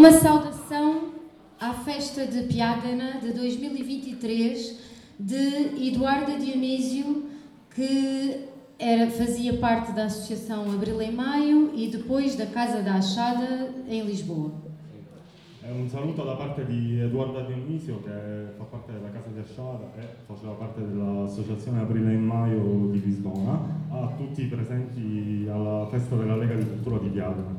Uma saudação à festa de Piadena de 2023 de Eduarda Dionísio, que fazia parte da Associação Abril em Maio e depois da Casa da Achada em Lisboa. Un saluto da parte di Eduarda Dionisio, che fa parte della Casa di Asciada e faceva parte dell'Associazione Aprile in Maio di Lisbona, a tutti i presenti alla festa della Lega di Cultura di Piadena.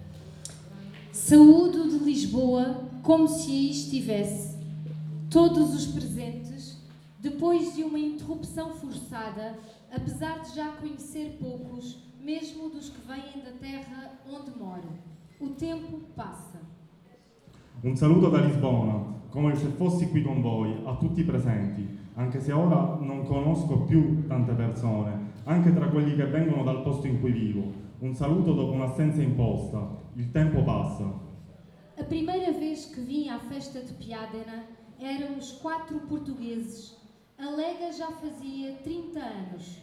Saúdo de Lisboa como se aí estivesse. Todos os presentes, depois de uma interrupção forçada, apesar de já conhecer poucos, mesmo dos que vêm da terra onde moro. O tempo passa. Un saluto da Lisbona, come se fossi qui con voi, a tutti i presenti, anche se ora non conosco più tante persone, anche tra quelli che vengono dal posto in cui vivo. Un saluto dopo un'assenza imposta. Il tempo passa. A primeira vez que vim à festa de Piadena éramos 4 portugueses. A Lega já fazia 30 anos,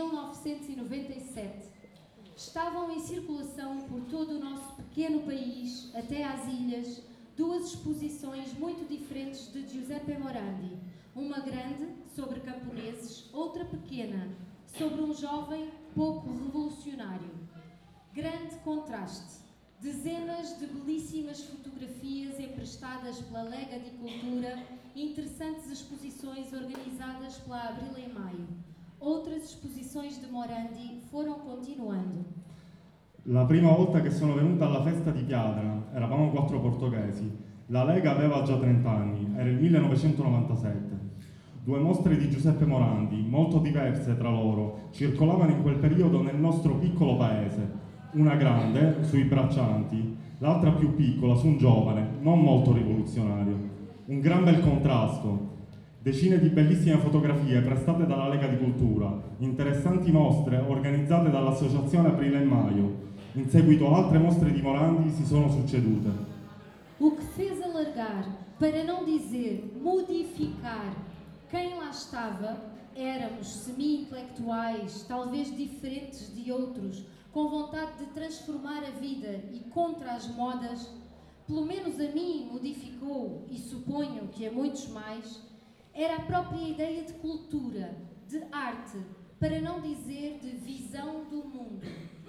1997. Estavam em circulação por todo o nosso pequeno país, até às ilhas, 2 exposições muito diferentes de Giuseppe Morandi. Uma grande, sobre camponeses, outra pequena, sobre um jovem pouco revolucionário. Grande contraste. Dezenas de belíssimas fotografias emprestadas pela Lega de Cultura e interessantes exposições organizadas pela Abril em Maio. Outras exposições de Morandi foram continuando. La prima volta che sono venuta alla festa di Piadena, eravamo 4 portoghesi. La Lega aveva già 30 anni, era il 1997. 2 mostre di Giuseppe Morandi, molto diverse tra loro, circolavano in quel periodo nel nostro piccolo paese. Una grande, sui braccianti, l'altra più piccola, su un giovane, non molto rivoluzionario. Un gran bel contrasto. Decine di bellissime fotografie prestate dalla Lega di Cultura, interessanti mostre organizzate dall'Associazione Aprile e Maio. In seguito altre mostre di Morandi si sono succedute. O que fez alargar, para não dizer modificar, quem lá estava, éramos semi-intelectuais, talvez diferentes de outros, com vontade de transformar a vida e contra as modas. Pelo menos a mim modificou, e suponho que a muitos mais, era a própria ideia de cultura, de arte, para não dizer de visão do mundo.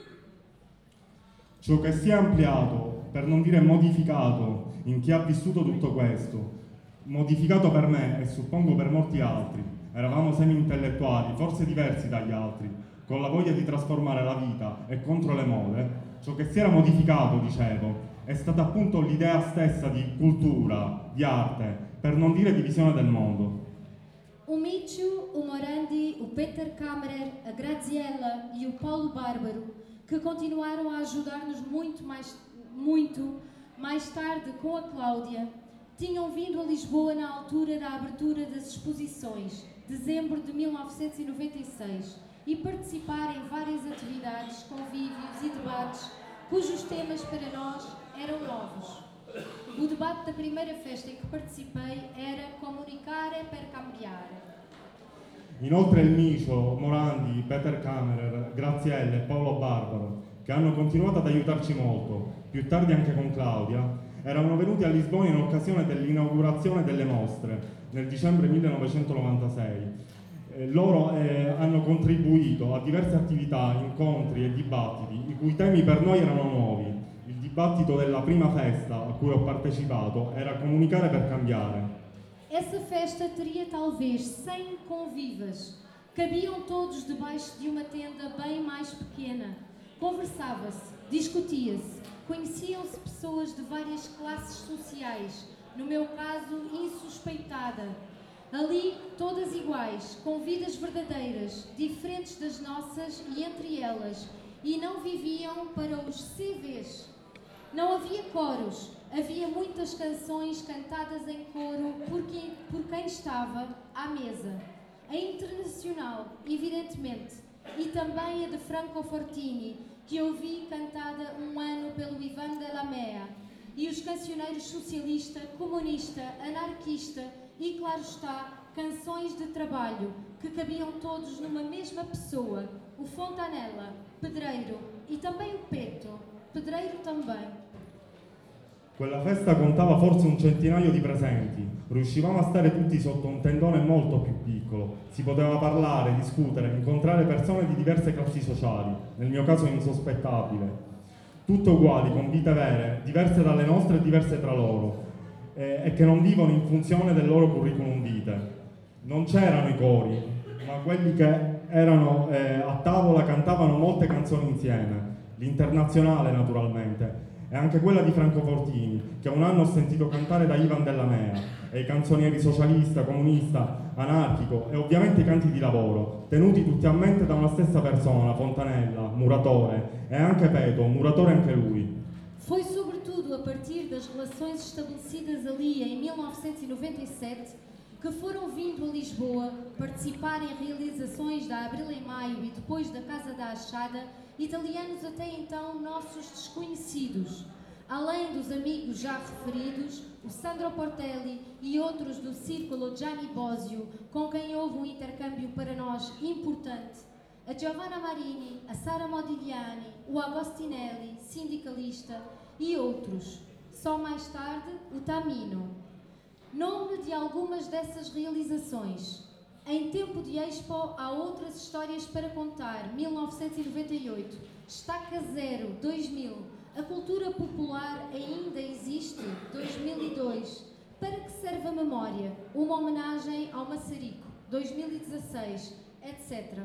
Ciò che si è ampliato, per non dire modificato, in chi ha vissuto tutto questo, modificato per me e suppongo per molti altri, eravamo semi-intellettuali, forse diversi dagli altri, con la voglia di trasformare la vita e contro le mode, ciò che si era modificato, dicevo, è stata appunto l'idea stessa di cultura, di arte, per non dire di visione del mondo. O Mício, o Morandi, o Peter Kammerer, a Graziella e o Paulo Bárbaro, que continuaram a ajudar-nos muito mais tarde com a Cláudia, tinham vindo a Lisboa na altura da abertura das exposições, dezembro de 1996, e participar em várias atividades, convívios e debates, cujos temas para nós eram novos. O debate da primeira festa em que participei era Comunicare per cambiare. Inoltre il Micio, Morandi, Peter Kammerer, Graziella e Paolo Barbaro, che hanno continuato ad aiutarci molto, più tardi anche con Claudia, erano venuti a Lisbona in occasione dell'inaugurazione delle mostre nel dicembre 1996. Loro hanno contribuito a diverse attività, incontri e dibattiti, i cui temi per noi erano nuovi. Il dibattito della prima festa a cui ho partecipato era Comunicare per cambiare. Essa festa teria talvez 100 convivas. Cabiam todos debaixo de uma tenda bem mais pequena. Conversava-se, discutia-se, conheciam-se pessoas de várias classes sociais, no meu caso, insuspeitada. Ali, todas iguais, com vidas verdadeiras, diferentes das nossas e entre elas, e não viviam para os CVs. Não havia coros, havia muitas canções cantadas em coro por quem estava à mesa. A internacional, evidentemente, e também a de Franco Fortini, que ouvi cantada um ano pelo Ivan Della Mea, e os cancioneiros socialista, comunista, anarquista e, claro está, canções de trabalho, que cabiam todos numa mesma pessoa, o Fontanella, pedreiro, e também o Peto, pedreiro também. Quella festa contava forse un centinaio di presenti, riuscivamo a stare tutti sotto un tendone molto più piccolo, si poteva parlare, discutere, incontrare persone di diverse classi sociali, nel mio caso insospettabile, tutte uguali, con vite vere, diverse dalle nostre e diverse tra loro, e che non vivono in funzione del loro curriculum vitae. Non c'erano i cori, ma quelli che erano a tavola cantavano molte canzoni insieme, l'Internazionale naturalmente, e anche quella di Franco Fortini, che un anno ho sentito cantare da Ivan Della Mea, e i canzonieri socialista, comunista, anarchico e ovviamente i canti di lavoro, tenuti tutti a mente da una stessa persona, Fontanella, muratore, e anche Peto, muratore anche lui. Foi sobretudo a partir das relações estabelecidas ali em 1997 que foram vindo a Lisboa participar em realizações da Abril em Maio e depois da Casa da Achada italianos até então nossos desconhecidos, além dos amigos já referidos, o Sandro Portelli e outros do Círculo Gianni Bosio, com quem houve um intercâmbio para nós importante, a Giovanna Marini, a Sara Modigliani, o Agostinelli, sindicalista, e outros. Só mais tarde, o Tamino. Nome de algumas dessas realizações. Em tempo de Expo há outras histórias para contar. 1998, Estaca Zero, 2000, a cultura popular ainda existe, 2002. Para que serve a memória? Uma homenagem ao Massarico, 2016, etc.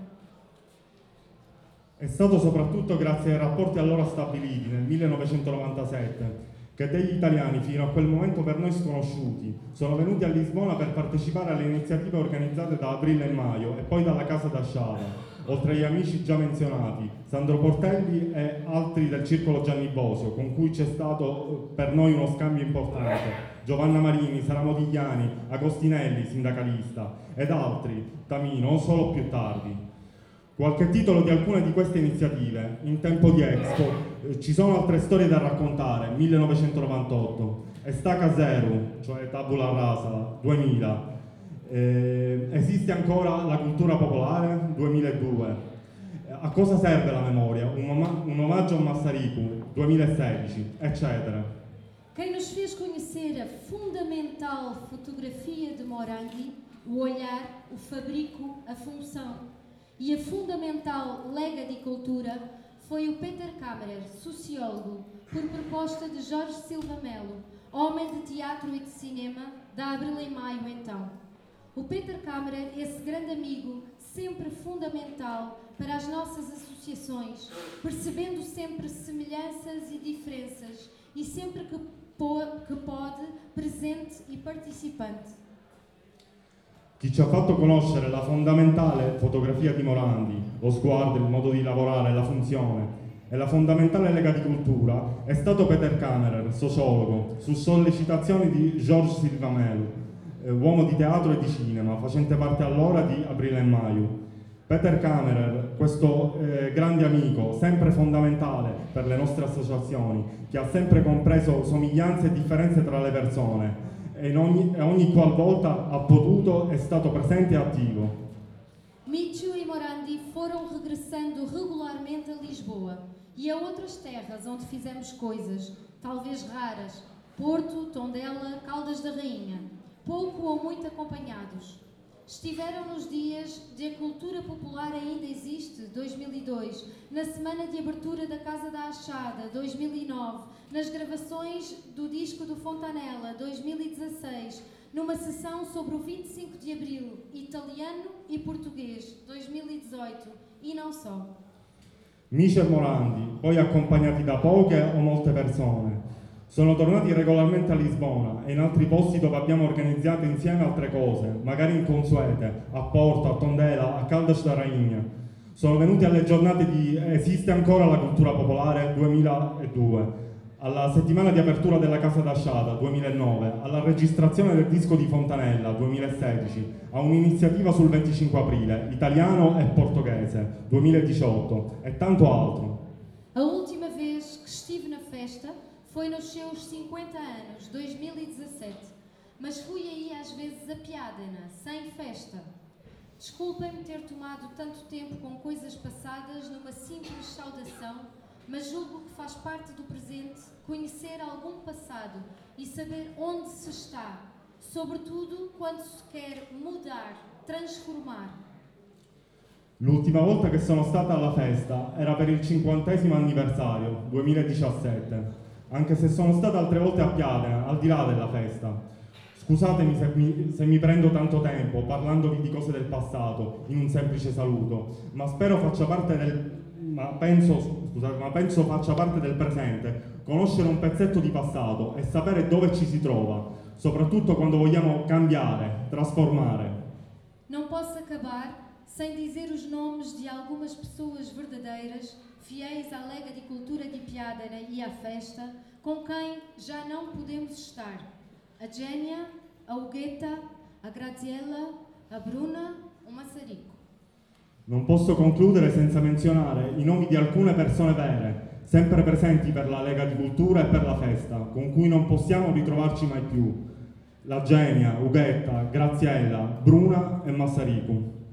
È stato soprattutto grazie ai rapporti allora stabiliti nel 1997 che degli italiani fino a quel momento per noi sconosciuti sono venuti a Lisbona per partecipare alle iniziative organizzate da Aprile e Maio e poi dalla Casa d'Asciada, oltre agli amici già menzionati, Sandro Portelli e altri del Circolo Gianni Bosio, con cui c'è stato per noi uno scambio importante, Giovanna Marini, Sara Modigliani, Agostinelli, sindacalista, ed altri, Tamino, solo più tardi. Qualche titolo di alcune di queste iniziative, in tempo di Expo, ci sono altre storie da raccontare, 1998, Estaca Zero, cioè Tabula Rasa, 2000, esiste ancora la cultura popolare, 2002, a cosa serve la memoria, un omaggio a Massarico, 2016, eccetera. Quem nos fez conhecer a fundamental fotografia de Morandi, o olhar, o fabrico, a função, e a fundamental lega de cultura foi o Peter Kammerer, sociólogo, por proposta de Jorge Silva Melo, homem de teatro e de cinema, da Abril em Maio então. O Peter Kammerer, esse grande amigo, sempre fundamental para as nossas associações, percebendo sempre semelhanças e diferenças, e sempre que pode, presente e participante. Chi ci ha fatto conoscere la fondamentale fotografia di Morandi, lo sguardo, il modo di lavorare, la funzione e la fondamentale lega di cultura è stato Peter Kammerer, sociologo, su sollecitazione di Georges Silva Melo, uomo di teatro e di cinema, facente parte allora di Aprile e Maio. Peter Kammerer, questo grande amico, sempre fondamentale per le nostre associazioni, che ha sempre compreso somiglianze e differenze tra le persone, e ogni qualvolta ha potuto è stato presente e attivo. Mício e Morandi foram regressando regularmente a Lisboa e a outras terras onde fizemos coisas, talvez raras, Porto, Tondela, Caldas da Rainha, pouco ou muito acompanhados. Estiveram nos dias de A Cultura Popular Ainda Existe, 2002, na semana de abertura da Casa da Achada, 2009, nas gravações do disco do Fontanella, 2016, numa sessão sobre o 25 de Abril, italiano e português, 2018, e não só. Mício e Morandi, poi accompagnati da poche o molte persone, sono tornati regolarmente a Lisbona e in altri posti dove abbiamo organizzato insieme altre cose, magari inconsuete, a Porto, a Tondela, a Caldas da Rainha. Sono venuti alle giornate di Esiste ancora la cultura popolare 2002, alla settimana di apertura della Casa d'Asciada 2009, alla registrazione del disco di Fontanella 2016, a un'iniziativa sul 25 aprile, italiano e portoghese 2018 e tanto altro. A última vez que estive na festa foi nos seus 50 anos, 2017, mas fui aí às vezes a Piadena, sem festa. Desculpem-me ter tomado tanto tempo com coisas passadas numa simples saudação, mas julgo que faz parte do presente conhecer algum passado e saber onde se está, sobretudo quando se quer mudar, transformar. L'ultima volta che sono stata alla festa era per il 50° anniversario, 2017, anche se sono stata altre volte a Piadena, al di là della festa. Scusatemi se mi prendo tanto tempo parlandovi di cose del passato in un semplice saluto, ma penso faccia parte del presente, conoscere un pezzetto di passato e sapere dove ci si trova, soprattutto quando vogliamo cambiare, trasformare. Não posso acabar sem dizer os nomes de algumas pessoas verdadeiras, fiéis à Lega de Cultura de Piadena e à festa, com quem já não podemos estar. A Gênia, a Hugueta, a Graziella, a Bruna, o Massarico. Non posso concludere senza menzionare i nomi di alcune persone vere, sempre presenti per la Lega di Cultura e per la festa, con cui non possiamo ritrovarci mai più. La Genia, Hugueta, Graziella, Bruna e Massarico.